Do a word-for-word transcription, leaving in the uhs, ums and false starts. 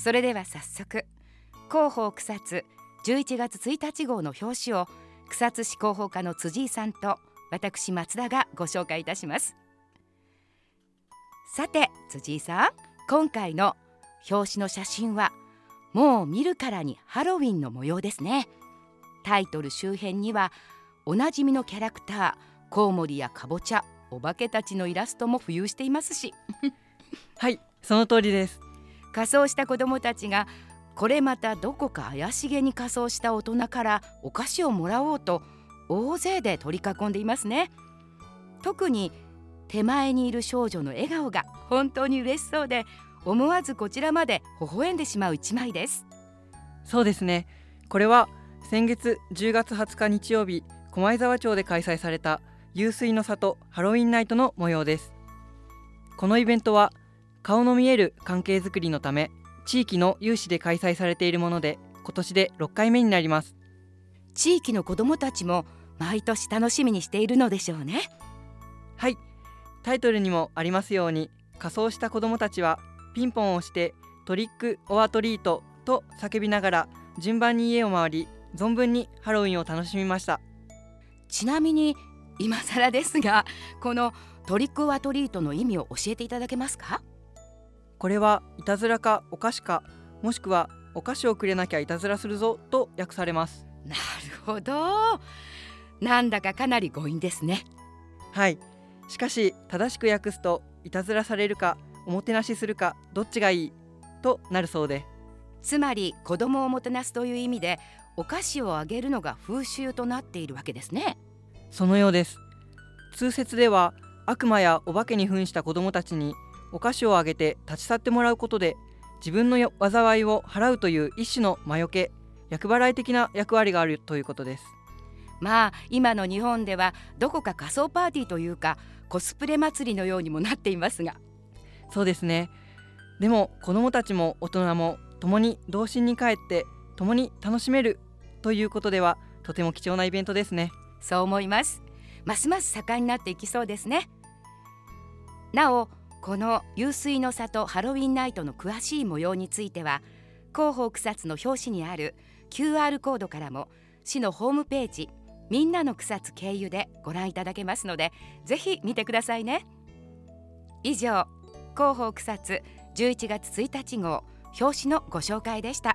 それでは早速、広報草津じゅういちがつついたち号の表紙を草津市広報課の辻井さんと私松田がご紹介いたします。さて辻井さん、今回の表紙の写真はもう見るからにハロウィンの模様ですね。タイトル周辺にはおなじみのキャラクター、コウモリやカボチャ、お化けたちのイラストも浮遊していますしはい、その通りです。 仮装した子どもたちがこれまたどこか怪しげに仮装した大人からお菓子をもらおうと大勢で取り囲んでいますね。特に手前にいる少女の笑顔が本当に嬉しそうで、思わずこちらまで微笑んでしまう一枚です。 そうですね、これは先月じゅうがつはつか日曜日、狛江沢町で開催された湧水の里ハロウィンナイトの模様です。このイベントは顔の見える関係づくりのため地域の有志で開催されているもので、今年でろっかいめになります。 地域の子どもたちも毎年楽しみにしているのでしょうね。 はい、タイトルにもありますように、仮装した子どもたちはピンポンを押してトリックオアトリートと叫びながら順番に家を回り、存分にハロウィンを楽しみました。 ちなみに今更ですが、このトリックオアトリートの意味を教えていただけますか？ これはいたずらかお菓子か、もしくはお菓子をくれなきゃいたずらするぞと訳されます。 なるほど、なんだかかなり強引ですね。 はい、しかし正しく訳すと、いたずらされるかおもてなしするかどっちがいいとなるそうで、 つまり子供をもてなすという意味でお菓子をあげるのが風習となっているわけですね。 そのようです。通説では悪魔やお化けに扮した子どもたちにお菓子をあげて立ち去ってもらうことで、自分の災いを払うという一種の魔除け、厄払い的な役割があるということです。 まあ今の日本ではどこか仮装パーティーというかコスプレ祭りのようにもなっていますが。 そうですね。でも子どもたちも大人も共に童心に帰って共に楽しめるということでは、とても貴重なイベントですね。 そう思います。ますます盛んになっていきそうですね。なお、この湧水の里ハロウィンナイトの詳しい模様については、広報草津の表紙にある キューアール コードからも市のホームページみんなの草津経由でご覧いただけますので、ぜひ見てくださいね。以上、広報草津じゅういちがつついたち号表紙のご紹介でした。